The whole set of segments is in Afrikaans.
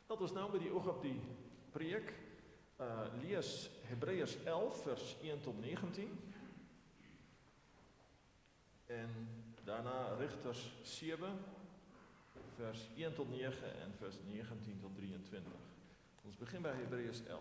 Dat ons nou met die oog op die preek lees Hebreërs 11 vers 1 tot 19 en daarna Rigters 7 vers 1 tot 9 en vers 19 tot 23. Ons begin by Hebreërs 11.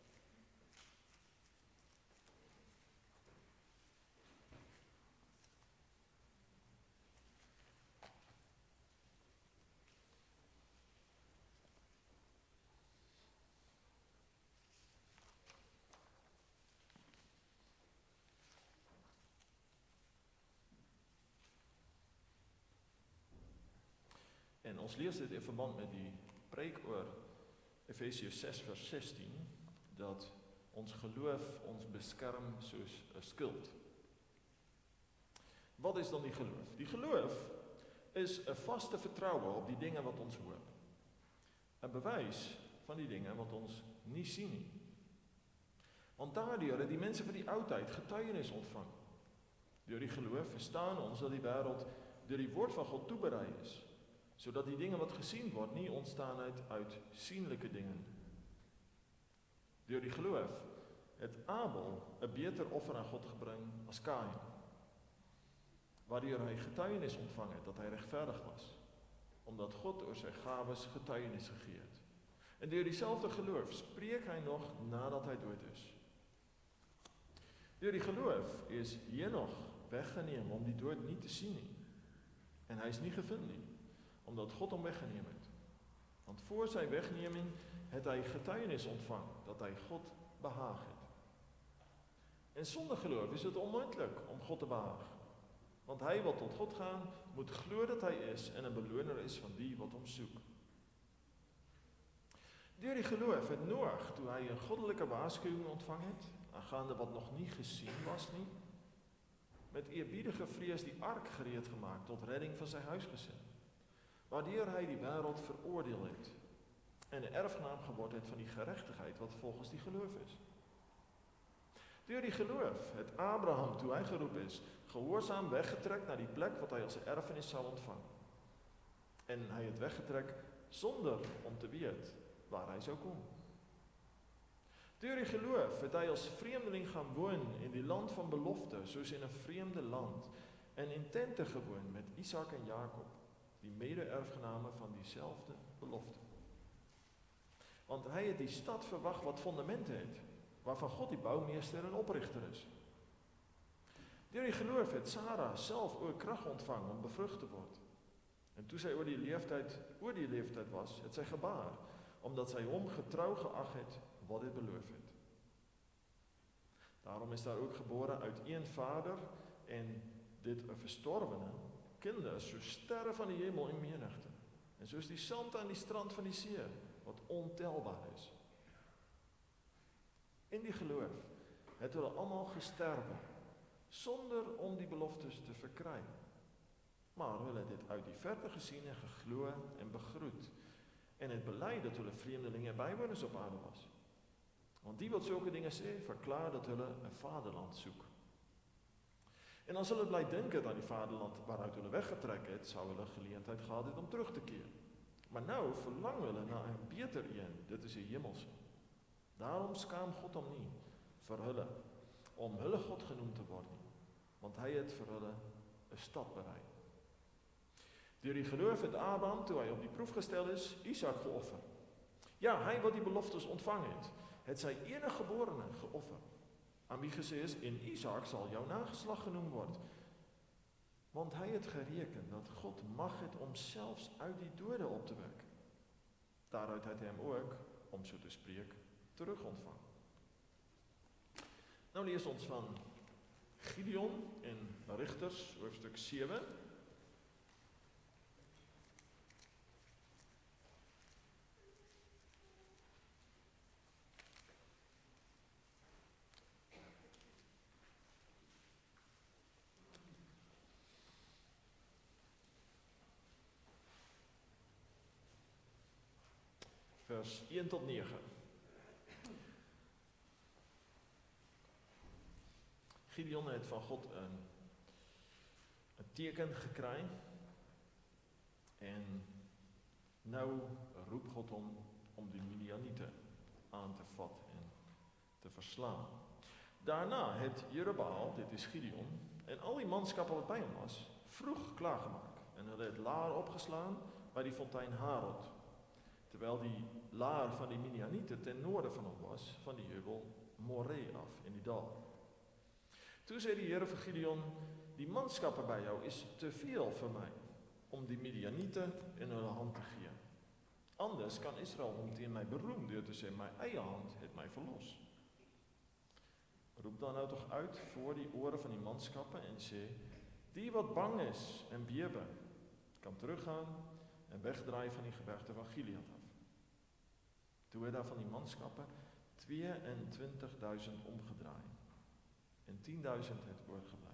En ons lees dit in verband met die preek oor Efesiërs 6 vers 16, dat ons geloof ons beskerm soos 'n skild. Wat is dan die geloof? Die geloof is 'n vaste vertroue op die dinge wat ons hoop. 'n bewys van die dinge wat ons nie sien nie. Want daardeur het die mense van die oudheid getuienis ontvang. Deur die geloof verstaan ons dat die wêreld deur die woord van God toeberei is, sodat die dinge wat gesien word nie ontstaan uit sienlike dinge. Deur die geloof het Abel 'n beter offer aan God gebring as Kain, waardeur hy getuienis ontvang het dat hy regverdig was, omdat God oor sy gawes getuienis gegee het. En deur dieselfde geloof spreek hy nog nadat hy dood is. Deur die geloof is Henog weggeneem om die dood nie te sien nie, en hy is nie gevind nie, omdat God hom weggeneem het. Want voor sy wegneming het hy getuienis ontvang dat hy God behaag het. En sonder geloof is dit onmoontlik om God te behaag. Want hy wat tot God gaan, moet glo dat hy is en 'n beloner is van die wat hom soek. Deur die geloof het Noag, toe hy 'n goddelike waarskuwing ontvang het, aangaande wat nog nie gesien was nie, met eerbiedige vrees die ark gereed gemaak tot redding van sy huisgesin, waardeur hy die wêreld veroordeel het en 'n erfgenaam geword het van die geregtigheid wat volgens die geloof is. Deur die geloof het Abraham, toe hy geroep is, gehoorsaam weggetrek na die plek wat hy as 'n erfenis sou ontvang. En hy het weggetrek sonder om te weet waar hy sou kom. Deur die geloof het hy as vreemdeling gaan woon in die land van belofte, soos in 'n vreemde land, en in tente gewoon met Isak en Jakob, die mede-erfgename van dieselfde belofte. Want hy het die stad verwag wat fondamente het, waarvan God die boumeester en oprigter is. Deur die geloof het Sara self ook krag ontvang om bevrug te word. En toe sy oor die leeftyd was, het sy gebaar, omdat sy hom getrou geag het wat hy beloof het. Daarom is daar ook gebore uit een vader en dit 'n verstorwene, kinders soos sterre van die hemel in menigte, en soos die sand aan die strand van die see, wat ontelbaar is. In die geloof het hulle almal gesterwe, sonder om die beloftes te verkry. Maar hulle het dit uit die verte gesien en geglo en begroet, en het bely dat hulle vreemdelinge en bywoners op aarde was. Want die wat sulke dinge sê, verklaar dat hulle 'n vaderland soek. En as hulle bly dink het aan die vaderland waaruit hulle weggetrek het, sou hulle geleentheid gehad het om terug te keer. Maar nou verlang hulle na 'n beter een, dit is die hemelse. Daarom skaam God hom nie vir hulle, om hulle God genoem te word nie, want hy het vir hulle 'n stad berei. Deur die geloof het Abraham, toe hy op die proef gestel is, Isak geoffer. Ja, hy wat die beloftes ontvang het sy eniggeborene geoffer, aan wie gesê is, en Isak sal jou nageslag genoem word. Want hy het gereken dat God mag het om selfs uit die dode op te wek. Daaruit het hy hom ook, om so te spreek, terug ontvang. Nou lees ons van Gideon en Rigters, hoofstuk 7. Vers 1 tot 9. Gideon het van God 'n teken gekry en nou roep God hom om die Midianieten aan te vat en te verslaan. Daarna het Jerubbaal, dit is Gideon, en al die manskappe wat by hom was, vroeg klaargemaak. En hulle het laar opgeslaan by die fontein Harod, terwyl die laar van die Midianiete ten noorde van hom was, van die heuwel Moreh af in die dal. Toe sê die Here vir Gideon, die manskappe by jou is te veel vir my, om die Midianiete in hulle hand te gee. Anders kan Israel hom teen my beroem, deur te sê, my eie hand het my verlos. Roep dan nou tog uit voor die ore van die manskappe en sê, die wat bang is en bewe, kan teruggaan en wegdraai van die gebergte van Gilead af. Toe het daar van die manskappe 22.000 omgedraai en 10.000 het oorgebly.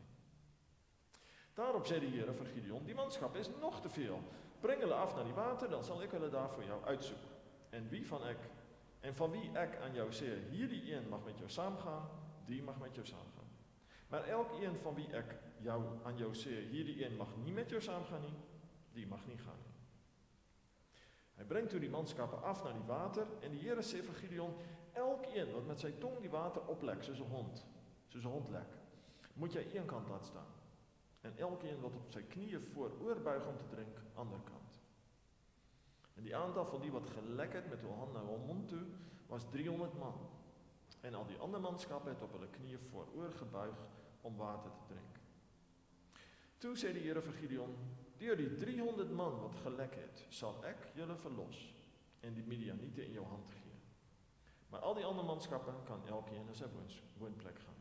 Daarop sê die Here vir Gideon, die manskap is nog te veel. Bring hulle af na die water, dan sal ek hulle daar vir jou uitsoek. En van wie ek aan jou sê, hierdie een mag met jou saamgaan, die mag met jou saamgaan. Maar elkeen van wie ek aan jou sê, hierdie een mag nie met jou saamgaan nie, die mag nie gaan nie. Hy bring toe die manskappe af na die water, en die Here sê vir Gideon, elkeen wat met sy tong die water oplek, soos 'n hond lek, moet jy een kant laat staan. En elkeen wat op sy knieë vooroorbuig om te drink, ander kant. En die aantal van die wat gelek het met hul hand na hul mond toe, was 300 man. En al die ander manskappe het op hulle knieë vooroorgebuig om water te drink. Toe sê die Here vir Gideon, deur die 300 man wat gelek het, sal ek julle verlos en die Midianiete in jou hand gee. Maar al die ander manskappe kan elkeen na sy woonplek gaan.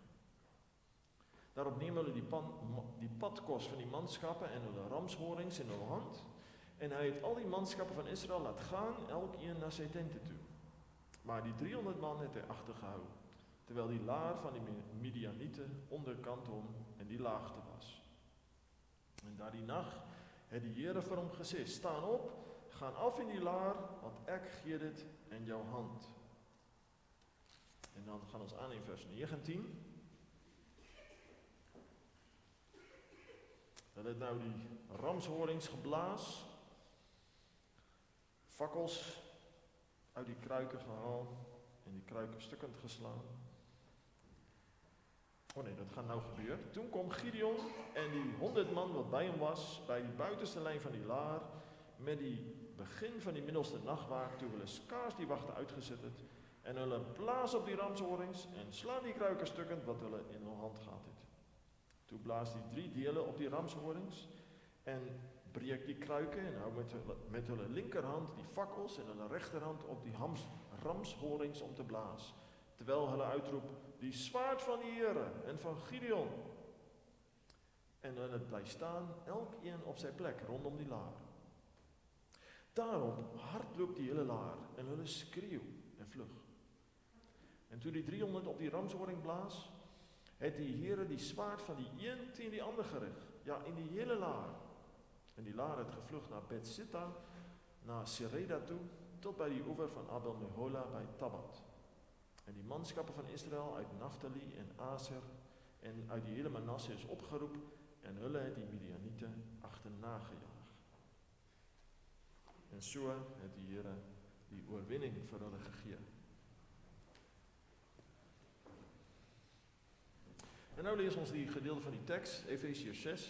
Daarop neem hulle die padkos van die manskappe en hulle ramshorings in hulle hand, en hy het al die manskappe van Israel laat gaan, elkeen na sy tente toe. Maar die 300 man het hy agtergehou, terwyl die laar van die Midianiete onderkant hom in die laagte was. En daardie nag het die Here vir hom gesê, staan op, gaan af in die laar, want ek gee dit in jou hand. En dan gaan ons aan in vers 19. Hulle het nou die ramshorings geblaas, fakkels uit die kruike gehaal en die kruike stukkend geslaan. Dat gaan nou gebeur. Toen kom Gideon en die 100 man wat by hom was, by die buitenste lyn van die laar, met die begin van die middelste nagwaak, toe hulle skaars die wagte uitgesit het, en hulle blaas op die ramshorings en slaan die kruike stukkend wat hulle in hul hand gehad het. Toe blaas die 3 dele op die ramshorings en breek die kruike en hou met hulle linkerhand die fakkels en hulle regterhand op die ramshorings om te blaas, terwyl hulle uitroep, die swaard van die Here en van Gideon. En hulle bly staan, elkeen op sy plek rondom die laar. Daarop hardloop die hele laar en hulle skreeu en vlug. En toe die 300 op die ramshoring blaas, het die Here die swaard van die een teen die ander gerig, ja, in die hele laar. En die laar het gevlug na Bethsitta, na Sereda toe, tot by die oewer van Abel Mehola by Tabat. En die manskappe van Israel uit Naftali en Aser en uit die hele Manasse is opgeroep, en hulle het die Midianiete agterna gejaag. En so het die Here die oorwinning vir hulle gegee. En nou lees ons die gedeelte van die teks, Efesiërs 6.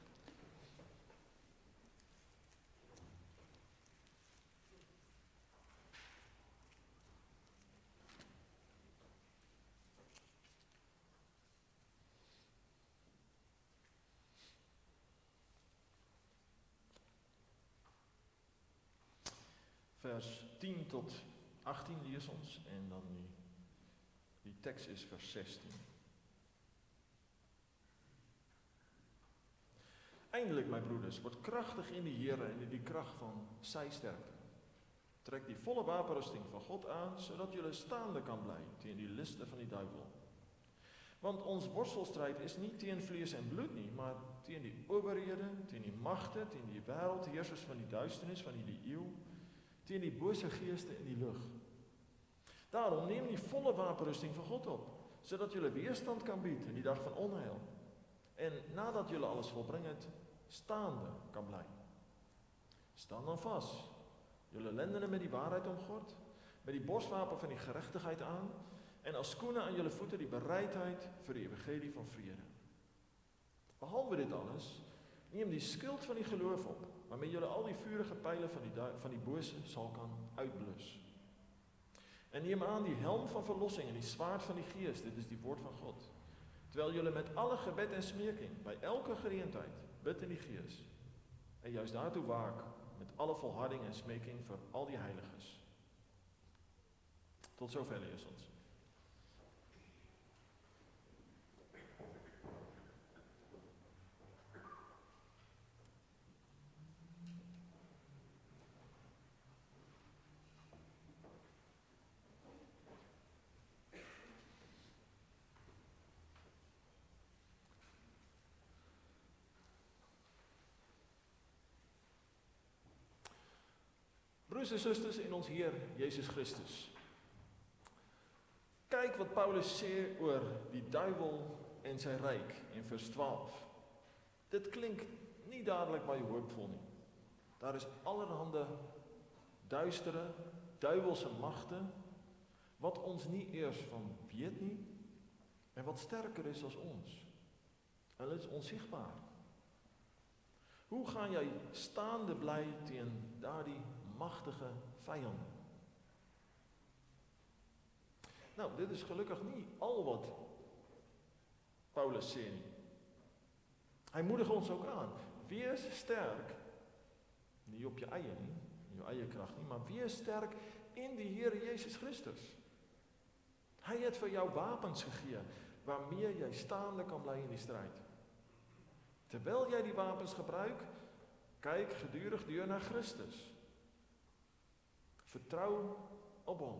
Vers 10 tot 18 lees ons, en dan die teks is vers 16. Eindelik, my broeders, word kragtig in die Here en in die krag van sy sterkte. Trek die volle wapenrusting van God aan, sodat julle staande kan bly teen die liste van die duiwel. Want ons worstelstryd is nie teen vlees en bloed nie, maar teen die owerhede, teen die magte, teen die wêreldheersers van die duisternis van hierdie eeu, teen die bose geeste in die lug. Daarom neem die volle wapenrusting van God op, sodat julle weerstand kan bied in die dag van onheil. En nadat julle alles volbring het, staande kan bly. Staan dan vas, julle lendene met die waarheid omgord, met die borswapen van die geregtigheid aan en as skoene aan julle voete die bereidheid vir die evangelie van vrede. Behalwe dit alles, neem die skild van die geloof op, waarmee julle al die vurige pyle van die bose sal kan uitblus. En neem aan die helm van verlossing en die swaard van die Gees, dit is die woord van God, terwyl julle met alle gebed en smeking, by elke geleentheid, bid in die Gees, en juist daartoe waak, met alle volharding en smeking vir al die heiliges. Tot sover lees ons. Broers en susters in ons Heer Jesus Christus. Kyk wat Paulus sê oor die duiwel en sy ryk in vers 12. Dit klink nie dadelik baie hoopvol nie. Daar is allerhande duistere, duiwelse magte wat ons nie eers van weet nie en wat sterker is as ons. Hulle is onsigbaar. Hoe gaan jy staande bly teen daardie magtige vyande? Nou, dit is gelukkig nie al wat Paulus sê nie. Hy moedig ons ook aan. Wees sterk, nie op jou eie nie, in jou eie krag nie, maar wees sterk in die Here Jesus Christus. Hy het vir jou wapens gegee, waarmee jy staande kan bly in die stryd. Terwyl jy die wapens gebruik, kyk gedurig deur na Christus. Vertrou op hom.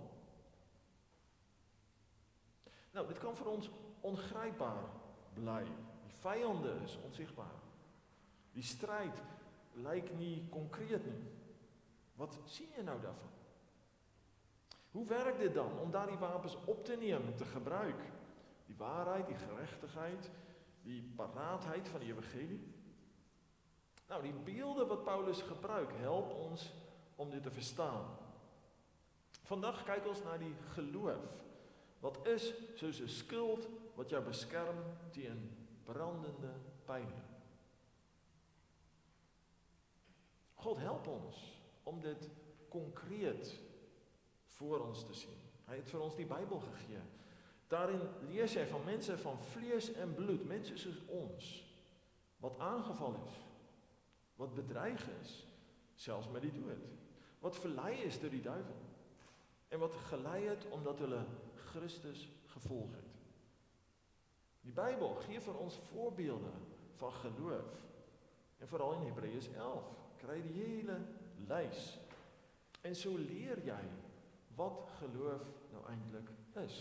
Nou, dit kan vir ons ongrypbaar bly. Die vyande is onsigbaar. Die stryd lyk nie konkreet nie. Wat sien jy nou daarvan? Hoe werk dit dan om daardie wapens op te neem en te gebruik? Die waarheid, die geregtigheid, die paraatheid van die evangelie? Nou, die beelde wat Paulus gebruik, help ons om dit te verstaan. Vandag kyk ons na die geloof, wat is soos 'n skild wat jou beskerm teen brandende pyle. God help ons om dit konkreet voor ons te sien. Hy het vir ons die Bybel gegee. Daarin lees jy van mense van vlees en bloed, mense soos ons, wat aangeval is, wat bedreig is, selfs met die dood, wat verlei is deur die duiwel, en wat gelei het omdat hulle Christus gevolg het. Die Bybel gee vir ons voorbeelde van geloof, en veral in Hebreërs 11, kry die hele lys, en so leer jy wat geloof nou eintlik is.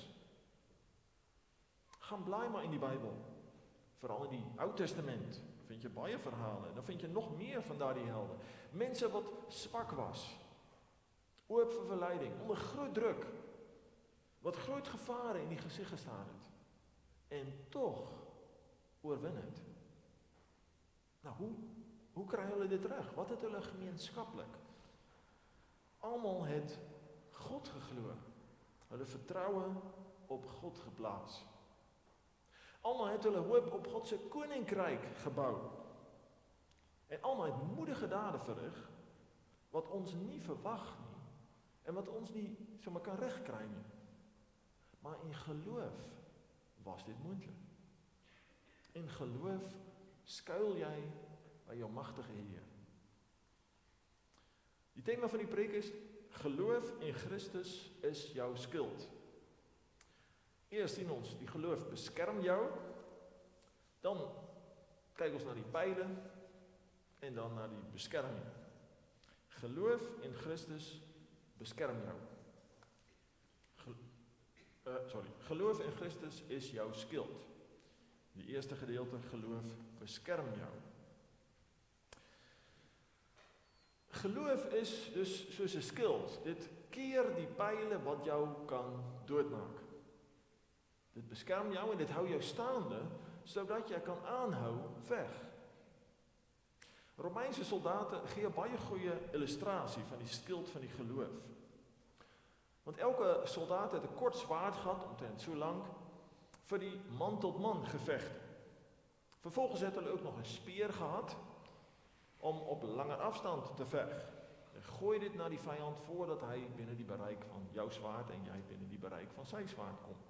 Gaan blaai maar in die Bybel, veral in die Ou Testament, vind jy baie verhale, dan vind jy nog meer van daardie helde, mense wat swak was, oop vir verleiding, onder groot druk, wat groot gevare in die gesig gestaan het, en tog oorwin het. Nou, hoe kry hulle dit reg? Wat het hulle gemeenskaplik? Almal het God geglo, hulle vertroue op God geplaas. Almal het hulle hoop op God se koninkryk gebou. En almal het moedige dade verrig, wat ons nie verwag nie, en wat ons nie sommer kan regkry nie. Maar in geloof was dit moontlik. In geloof skuil jy by jou magtige Heer. Die tema van die preek is, geloof in Christus is jou skild. Eers sien ons, die geloof beskerm jou, dan kyk ons na die pyle, en dan na die beskerming. Geloof in Christus beskerm jou. Geloof in Christus is jou skild. Die eerste gedeelte, geloof beskerm jou. Geloof is dus soos 'n skild. Dit keer die pyle wat jou kan doodmaak. Dit beskerm jou en dit hou jou staande, sodat jy kan aanhou veg. Romeinse soldate gee 'n baie goeie illustrasie van die skild van die geloof. Want elke soldaat had een kort zwaard gehad, omtrent zo lang, voor die man-tot-man gevechten. Vervolgens had hij ook nog een speer gehad, om op lange afstand te vechten. En gooi dit naar die vijand voordat hij binnen die bereik van jouw zwaard en jij binnen die bereik van zijn zwaard komt.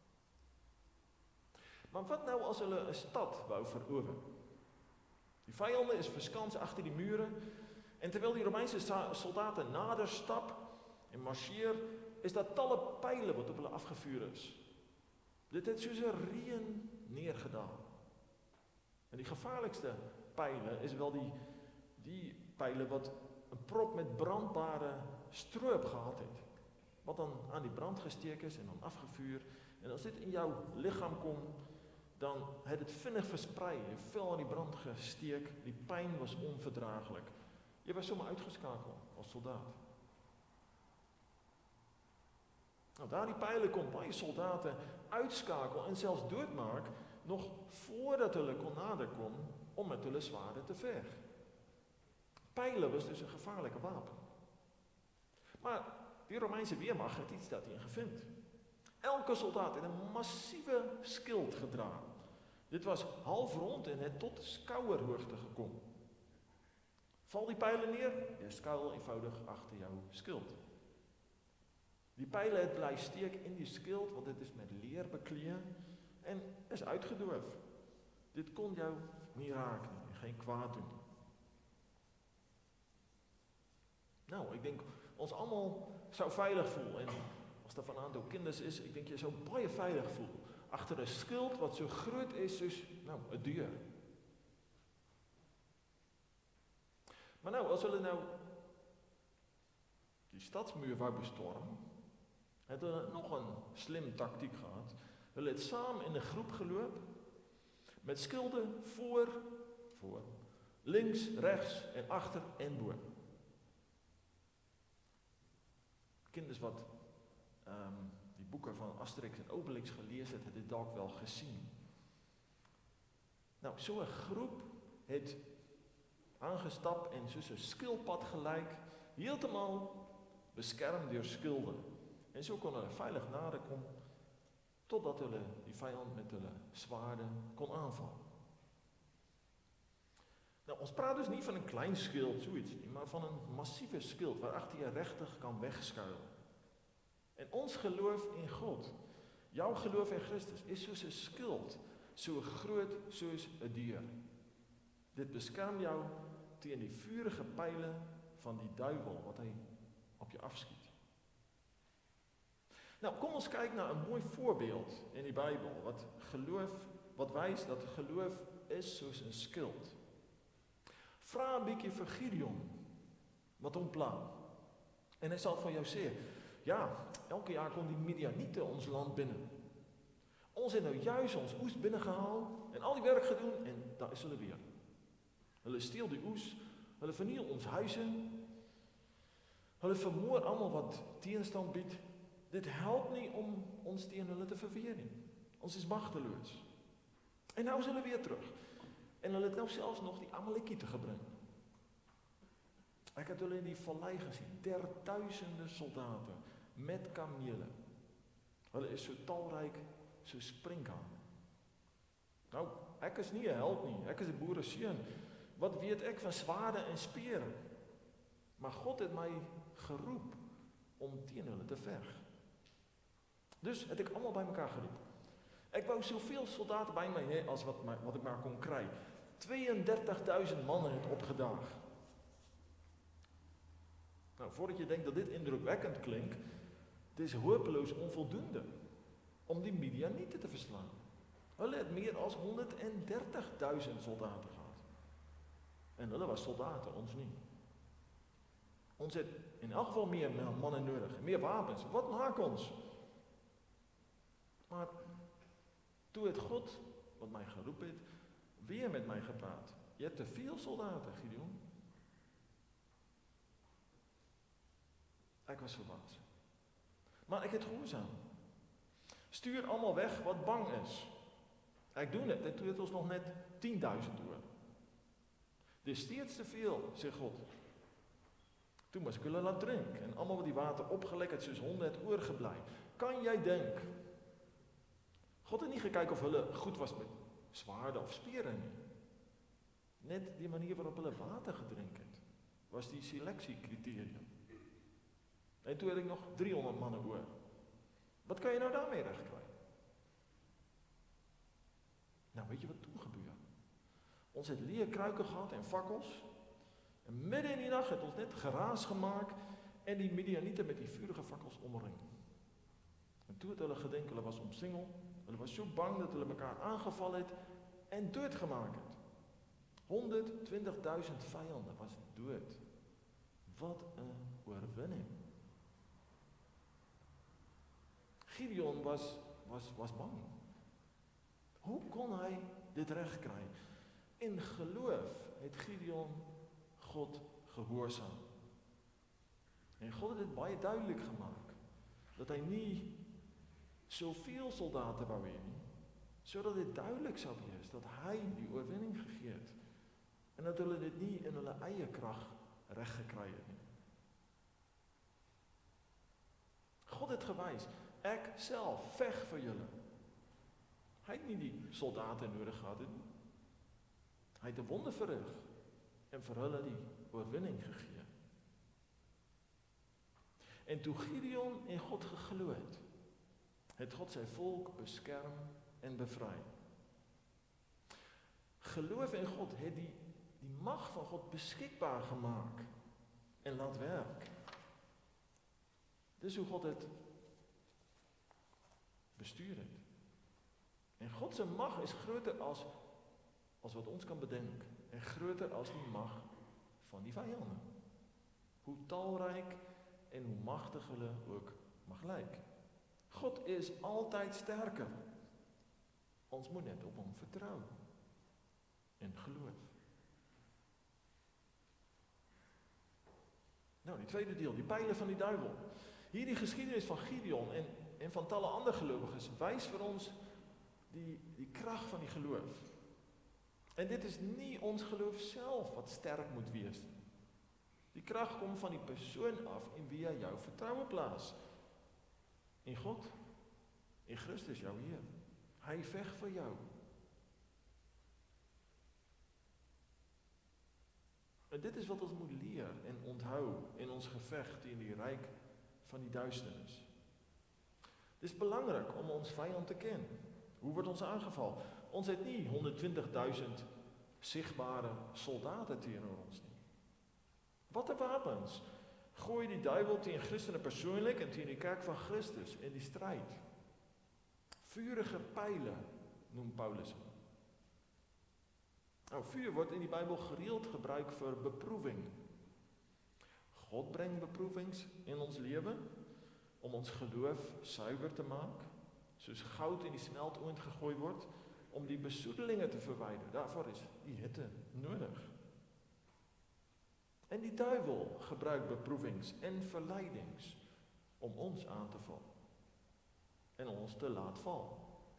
Maar wat nou als hulle een stad wou veroveren? Die vijanden is verskanst achter die muren. En terwijl die Romeinse soldaten nader stap en marcheer, is dat talle pijlen wat op hulle afgevuur is. Dit het soos 'n reën neergedaal. En die gevaarlijkste pijlen is wel die pijlen wat een prop met brandbare stroop gehad het. Wat dan aan die brand gesteek is en dan afgevuur. En als dit in jouw lichaam komt, dan het het vinnig versprei. Je fel aan die brand gesteek. Die pijn was onverdraaglijk. Je was zomaar uitgeschakeld als soldaat. Nou, daar die pijlen komt, baie soldaten uitskakel en zelfs doodmaak, nog voordat hulle kon naderkomen om met hulle zwaarden te vechten. Pijlen was dus een gevaarlijke wapen. Maar die Romeinse weermacht had iets dat hij gevindt. Elke soldaat had een massieve schild gedragen. Dit was half rond en het tot schouderhoogte gekomen. Val die pijlen neer, je schuil eenvoudig achter jouw schild. Die pijlen het blijft steek in die schild, want het is met leer bekleed en is uitgedorven. Dit kon jou niet raken en geen kwaad doen. Nou, ik denk ons allemaal zou veilig voelen. En als er van een aantal kinders is, ik denk je zou baie veilig voelen. Achter een schild wat zo groot is, dus een deur. Maar nou, als hulle nou die stadsmuur wou bestormen, het hulle nog een slim tactiek gehad. Hulle het samen in een groep gelopen, met schilden voor, links, rechts en achter en bo. Kinders wat die boeken van Asterix en Obelix gelezen hebben, het dalk wel gezien. Nou, zo'n groep het aangestapt en zo'n skilpad gelijk, heeltemal beschermd door schilden. En zo kon hulle veilig nader komen, totdat hulle die vijand met hulle zwaarden kon aanvallen. Nou, ons praat dus niet van een klein schild, zoiets, maar van een massieve schild, waarachter je rechtig kan wegschuilen. En ons geloof in God, jouw geloof in Christus, is zoals een schild, zo groot zoals een dier. Dit beschermt jou tegen die vurige pijlen van die duivel, wat hij op je afschiet. Nou, kom eens kijken naar een mooi voorbeeld in die Bijbel, wat wijst dat geloof is zoals een schild. Vraag een beetje voor Gideon, wat een plan. En hij zal van jou zeggen, ja, elke jaar komt die Midianieten ons land binnen. Ons heeft nou juist ons oes binnengehaald en al die werk gedaan en daar is hulle weer. Hulle steel die oes, hulle verniel ons huizen, hulle vermoor allemaal wat tegenstand biedt. Dit helpt niet om ons tegen hulle te verweren. Ons is machteloos. En nou zullen we weer terug. En hulle het nou zelfs nog die Amalekieten gebruikt. Ik heb hulle in die vallei gezien. 10.000 soldaten met kamelen. Hulle is zo talrijk, zo springhaan. Nou, ik is niet een held niet. Ik is een boerenseun. Wat weet ik van zwaarden en speren? Maar God heeft mij geroepen om tegen hulle te vechten. Dus heb ik allemaal bij elkaar geroepen. Ik wou zoveel soldaten bij mij heen als wat ik maar kon krijgen. 32.000 mannen het opgedaagd. Nou, voordat je denkt dat dit indrukwekkend klinkt, het is hopeloos onvoldoende om die Midianieten te verslaan. Hulle het meer dan 130.000 soldaten gehad. En hulle was soldaten, ons niet. Ons heeft in elk geval meer mannen nodig, meer wapens. Wat maakt ons? Maar toen het God, wat mij geroepen heeft, weer met mij gepraat. Je hebt te veel soldaten, Gideon. Ik was verbaasd. Maar ik heb het gehoorzaam. Stuur allemaal weg wat bang is. Ik doe het. Het doet ons nog net 10.000 door. Dit is steeds te veel, zegt God. Toe moes ek hulle laat drink, en almal wat die water opgelek het, soos honde het oorgebly. Kan jy dink, God het nie gekyk of hulle goed was met swaarde of spere nie. Net die manier waarop hulle water gedrink het, was die seleksiekriterium. En toe het ek nog 300 manne oor. Wat kan jy nou daarmee regkry? Nou, weet jy wat toe gebeur? Ons het leë kruike gehad en fakkels, en midde in die nag het ons net geraas gemaak, en die Midianiete met die vurige fakkels omring. En toe het hulle gedink, hulle was omsingel, hulle was so bang dat hulle mekaar aangeval het, en doodgemaak het. 120.000 vyande was dood. Wat 'n oorwinning. Gideon was bang. Hoe kon hy dit regkry? In geloof het Gideon God gehoorsaam. En God het dit baie duidelik gemaak, dat hy nie soveel soldate wou hê nie, sodat dit duidelik sou wees, dat hy die oorwinning gegee het, en dat hulle dit nie in hulle eie krag reggekry het nie. God het gewys, ek self veg vir julle. Hy het nie die soldate nodig gehad nie. Hy het 'n wonder verrig en vir hulle die oorwinning gegee. En toe Gideon en God geglo het God sy volk beskerm en bevry. Geloof in God het die mag van God beskikbaar gemaak en laat werk. Dis hoe God het bestuur het. En God se mag is groter as wat ons kan bedink, en groter as die mag van die vyande. Hoe talryk en hoe magtig hulle ook mag lyk. God is altyd sterker. Ons moet net op hom vertrou en geloof. Nou, die tweede deel, die pyle van die duiwel. Hierdie geskiedenis van Gideon en van talle ander gelowiges wys vir ons die krag van die geloof. En dit is nie ons geloof self wat sterk moet wees. Die krag kom van die persoon af en wie hy jou vertroue plaas. En God, en Christus jou Heer. Hy veg vir jou. En dit is wat ons moet leer en onthou in ons geveg teen die ryk van die duisternis. Dit is belangrik om ons vyand te ken. Hoe word ons aangeval? Ons het nie 120.000 sigbare soldate teenoor ons nie. Wat 'n wapens gooi die duiwel teen Christene persoonlik en teen die kerk van Christus in die stryd. Vurige pyle noem Paulus hom. Nou, vuur word in die Bybel gereeld gebruik vir beproewing. God bring beproewings in ons lewe om ons geloof suiwer te maak, soos goud in die smeltoond gegooi word, om die besoedelinge te verwyder. Daarvoor is die hitte nodig. En die duiwel gebruik beproewings en verleidings om ons aan te val en ons te laat val.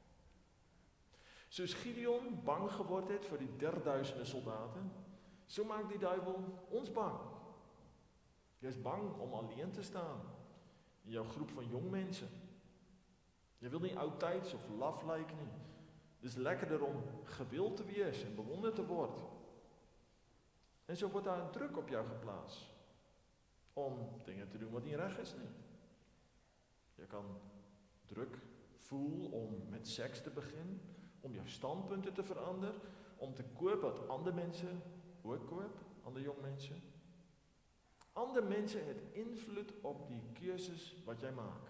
Soos Gideon bang geword het vir die 3000 soldate, so maak die duiwel ons bang. Jy is bang om alleen te staan in jou groep van jong mense. Jy wil nie oudtyds of laf lyk nie. Dis lekkerder om gewild te wees en bewonder te word. En so word daar druk op jou geplaas om dinge te doen wat nie reg is nie. Jy kan druk voel om met seks te begin, om jou standpunte te verander, om te koop wat ander mense ook koop, ander jong mense. Ander mense het invloed op die keuses wat jy maak.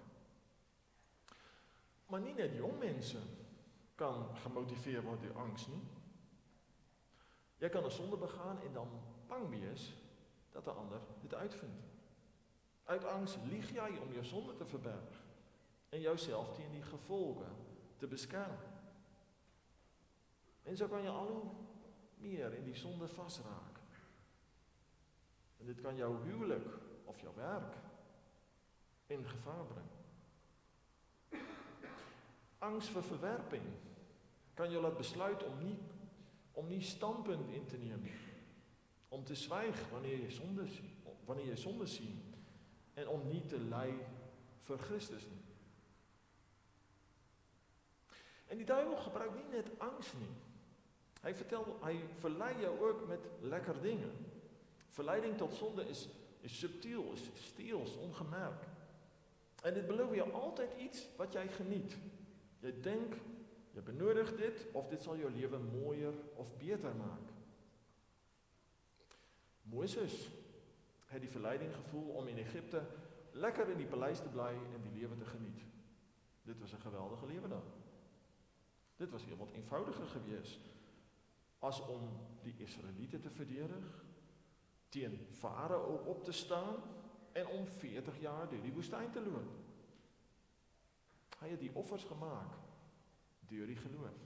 Maar nie net jong mense kan gemotiveer word deur angs nie. Jy kan 'n sonde begaan en dan bang wees dat 'n ander dit uitvind. Uit angs lieg jy om jou sonde te verberg en jouself teen die gevolge te beskerm. En so kan jy al hoe meer in die sonde vasraak. En dit kan jou huwelik of jou werk in gevaar bring. Angs vir verwerping kan jou laat besluit om nie standpunt in te neem nie. Om te swyg wanneer jy sonde wanneer jy sonde sien, en om nie te ly vir Christus nie. En die duiwel gebruik nie net angs nie. Hy verlei jou ook met lekker dinge. Verleiding tot sonde is subtiel, is steels, ongemerk. En dit beloof jou altyd iets wat jy geniet. Jy dink, jy benodig dit, of dit sal jou lewe mooier of beter maak. Moses het die verleiding gevoel om in Egipte lekker in die paleis te bly en die lewe te geniet. Dit was 'n geweldige lewe daar. Dit was heel wat eenvoudiger gewees as om die Israeliete te verdedig, teen Farao op te staan en om 40 jaar deur die woestyn te loop. Hy het die offers gemaak deur die geloof.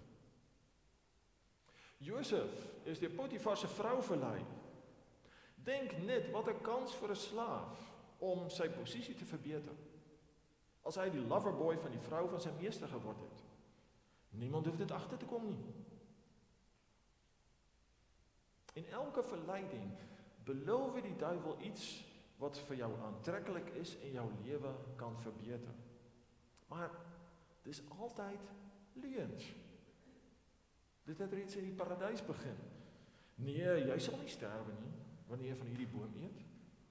Josef is deur Potifar se vrou verlei. Denk net wat 'n kans vir 'n slaaf om sy posisie te verbeter. As hy die loverboy van die vrou van sy meester geword het. Niemand hoef dit agter te kom nie. In elke verleiding beloof die duiwel iets wat vir jou aantreklik is en jou lewe kan verbeter. Maar dis altyd leuns. Dit het reeds in die paradys begin. Nee, jy sal nie sterwe nie wanneer jy van hierdie boom eet.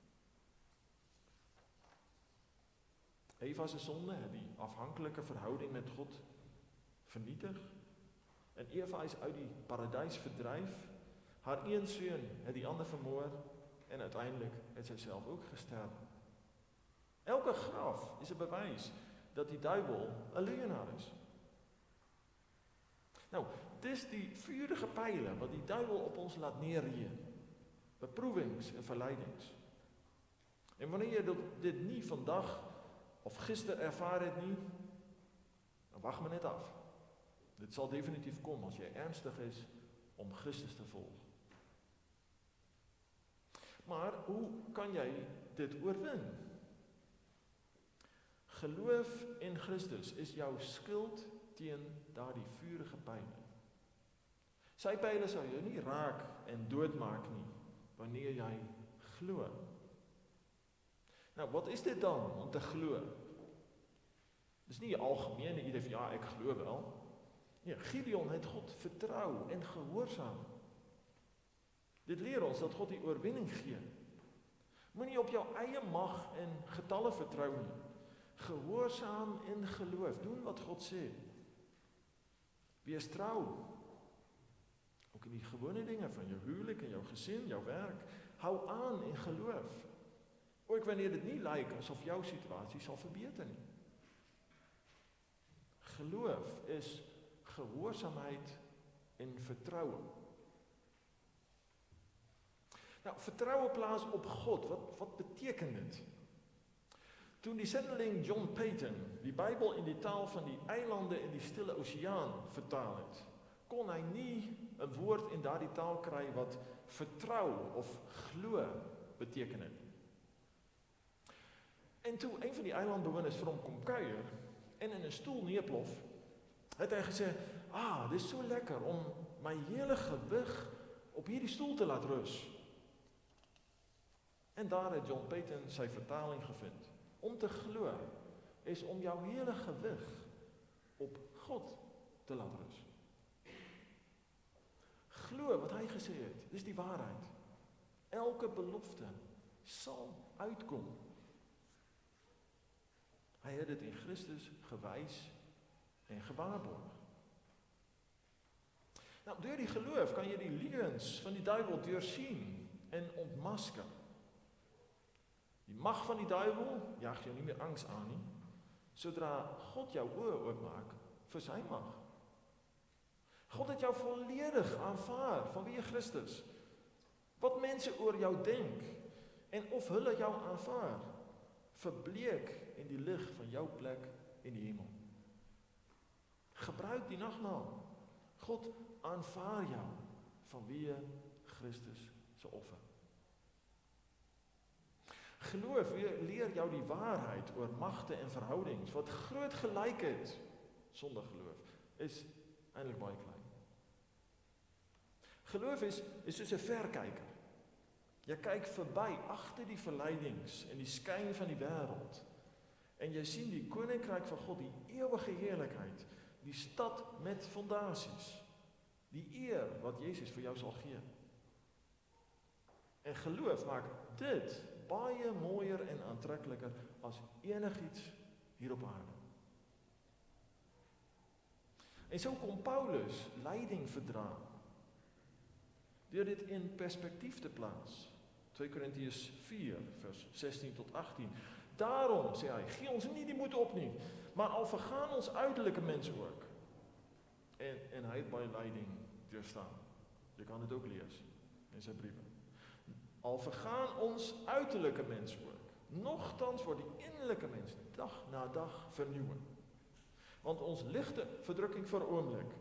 Eva se sonde het die afhanklike verhouding met God vernietig. En Eva is uit die paradys verdryf. Haar een seun het die ander vermoor en uiteindelik het sy self ook gesterf. Elke graf is 'n bewys dat die duiwel 'n leienaar is. Nou, dis die vurige pyle wat die duiwel op ons laat neerreën. Beproewings en verleidings. En wanneer jy dit nie vandag of gister ervaar het nie, dan wag maar net af. Dit sal definitief kom as jy ernstig is om Christus te volg. Maar hoe kan jy dit oorwin? Geloof in Christus is jou skild teen daardie vurige pyle. Sy pyle sal jou nie raak en doodmaak nie wanneer jy glo. Nou, wat is dit dan om te glo? Dis nie 'n algemene idee van ja, ek glo wel. Nee, Gideon het God vertrou en gehoorsaam. Dit leer ons dat God die oorwinning gee. Moenie op jou eie mag en getalle vertrou nie. Gehoorsaam en geloof. Doen wat God sê. Wees trou. Ook in die gewone dinge van jou huwelik en jou gesin, jou werk. Hou aan en geloof. Ook wanneer dit nie lyk asof jou situasie sal verbeter nie. Geloof is gehoorsaamheid en vertroue. Nou, vertroue plaas op God, wat beteken dit? Toen die sendeling John Paton die Bybel in die taal van die eilande in die Stille Oseaan vertaal het, kon hy nie 'n woord in daardie taal kry wat vertrou of glo beteken het. En toe een van die eilandbewoners vir hom kom kuier en in 'n stoel neerplof, het hy gesê, dis so lekker om my hele gewig op hierdie stoel te laat rus. En daar het John Paton sy vertaling gevind. Om te glo is om jou hele gewig op God te laat rus. Glo wat hy gesê het, dis die waarheid. Elke belofte sal uitkom. Hy het dit in Christus gewys en gewaarborg. Nou, deur die geloof kan jy die leuns van die duiwel deursien en ontmasker. Die mag van die duiwel jag jou nie meer angs aan nie, sodra God jou oë oopmaak vir sy mag. God het jou volledig aanvaar vanweë Christus. Wat mense oor jou denk en of hulle jou aanvaar, verbleek in die lig van jou plek in die hemel. Gebruik die nagmaal. God aanvaar jou vanweë Christus se offer. Geloof leer jou die waarheid oor magte en verhoudings, wat groot gelykheid sonder geloof is eintlik baie klein. Geloof is soos 'n verkyker. Jy kyk verby agter die verleidings en die skyn van die wêreld. En jy sien die koninkryk van God, die ewige heerlikheid, die stad met fondasies, die eer wat Jesus vir jou sal gee. En geloof maak dit baie mooier en aantrekliker as enigiets hier op aarde. En so kom Paulus lyding verdra, deur dit in perspektief te plaas. 2 Korintiërs 4 vers 16 tot 18. Daarom, sê hy, gee ons nie die moed op nie, maar al vergaan ons uiterlike mens ook. En hy het baie lyding deurstaan. Jy kan dit ook lees in sy briewe. Al vergaan ons uiterlike mens ook, nogtans word die innerlike mens dag na dag vernuwe. Want ons ligte verdrukking vir 'n oomblik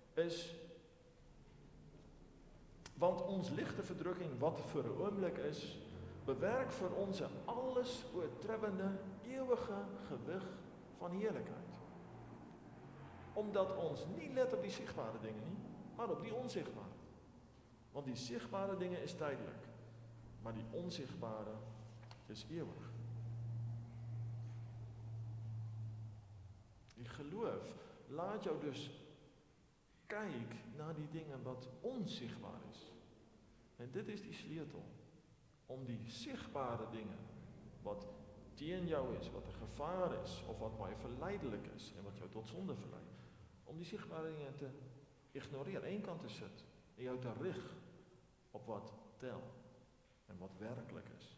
wat vir 'n oomblik is, bewerk vir ons 'n alles oortreffende ewige gewig van heerlikheid. Omdat ons nie let op die sigbare dinge nie, maar op die onsigbare. Want die sigbare dinge is tydelik, maar die onsigbare is ewig. Die geloof laat jou dus kyk na die dinge wat onsigbaar is. En dit is die sleutel, om die sigbare dinge wat teen jou is, wat 'n gevaar is, of wat baie verleidelik is, en wat jou tot sonde verlei, om die sigbare dinge te ignoreer, eenkant te sit, en jou te rig op wat tel, en wat werklik is.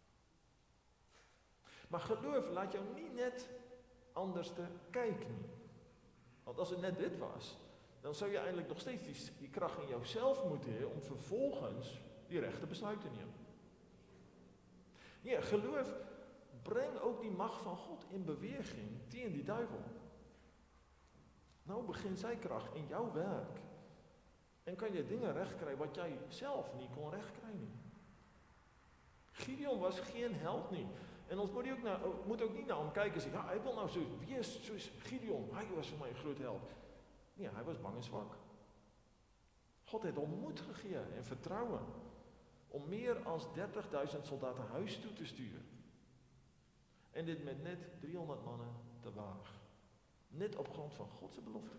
Maar geloof laat jou nie net anders te kyk nie. Want as dit net dit was, dan sou jy eintlik nog steeds die krag in jouself moet hê om vervolgens die regte besluit te neem. Nee, geloof bring ook die mag van God in beweging teen die duiwel. Nou begin sy krag in jou werk en kan jy dinge regkry wat jy self nie kon regkry nie. Gideon was geen held nie. En ons moet ook nie na hom kyk en sê, ja, hy wil nou so wees soos Gideon, hy was vir my 'n groot held. Nee, hy was bang en swak. God het hom moed gegee en vertroue om meer as 30.000 soldate huis toe te stuur. En dit met net 300 manne te waag. Net op grond van God se belofte.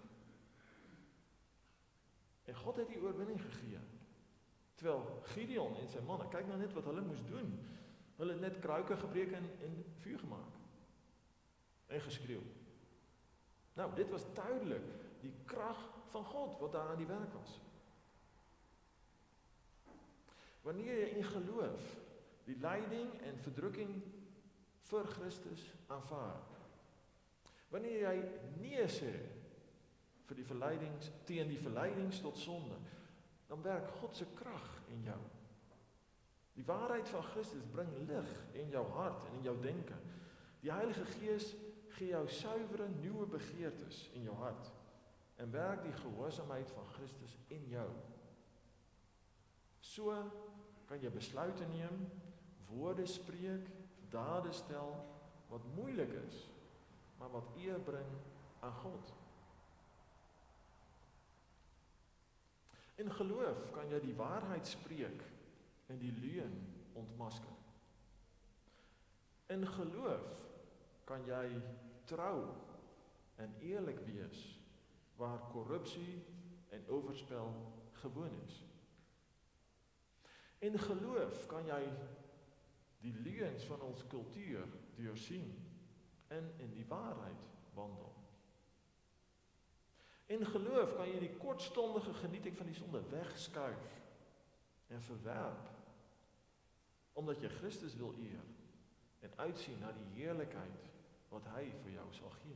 En God het die oorwinning gegee. Terwyl Gideon en sy manne, kyk nou net wat hulle moes doen. Hulle het net kruike gebreek en vuur gemaak. En geskreeu. Nou, dit was duidelik die krag van God wat daar aan die werk was. Wanneer jy in geloof die lyding en verdrukking vir Christus aanvaar. Wanneer jy nee sê vir die verleidings, teen die verleidings tot sonde, dan werk God se krag in jou. Die waarheid van Christus bring lig in jou hart en in jou denke. Die Heilige Gees gee jou suiwere nuwe begeertes in jou hart en werk die gehoorsaamheid van Christus in jou. So kan jy besluite neem, woorde spreek, dade stel wat moeilik is, maar wat eer bring aan God. In geloof kan jy die waarheid spreek en die leuen ontmasker. In geloof kan jy trou en eerlik wees waar korrupsie en oorspel gewoon is. In geloof kan jy die leuens van ons kultuur deursien en in die waarheid wandel. In geloof kan jy die kortstondige genieting van die sonde wegskuif en verwerp, omdat jy Christus wil eer en uitsien na die heerlikheid wat hy vir jou sal gee.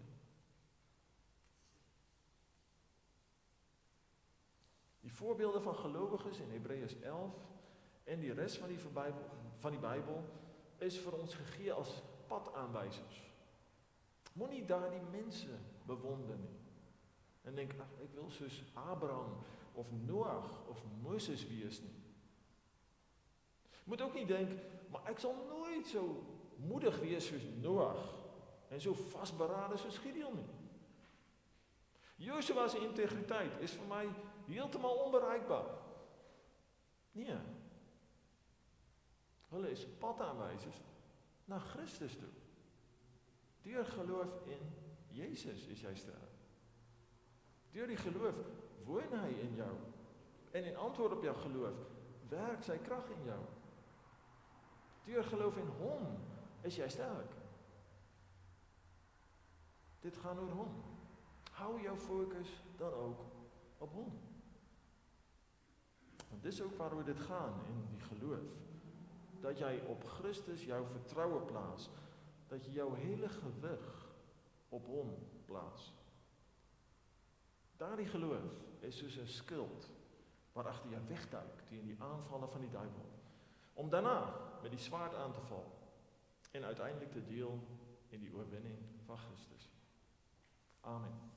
Die voorbeelde van gelowiges in Hebreërs 11 en die res van die Bybel is vir ons gegee as padaanwysers. Moenie daardie mense bewonder nie. En denk, ek wil soos Abraham of Noag of Moses wees nie. Moet ook nie denk, maar ek sal nooit so moedig wees soos Noag en so vasberade soos Gideon nie. Josua se integriteit is vir my heeltemal onbereikbaar. Nee. Hulle is padaanwysers na Christus toe. Deur geloof in Jesus is jy sterk. Deur die geloof woon hy in jou. En in antwoord op jou geloof werk sy krag in jou. Deur geloof in hom is jy sterk. Dit gaan oor hom. Hou jou fokus dan ook op hom. Want dis ook waaroor dit gaan in die geloof. Dat jy op Christus jou vertroue plaas. Dat jy jou hele gewig op hom plaas. Daardie geloof is soos 'n skild wat agter jou wegduik teen die aanvalle van die duiwel. Om daarna met die swaard aan te val en uiteindelik te deel in die oorwinning van Christus. Amen.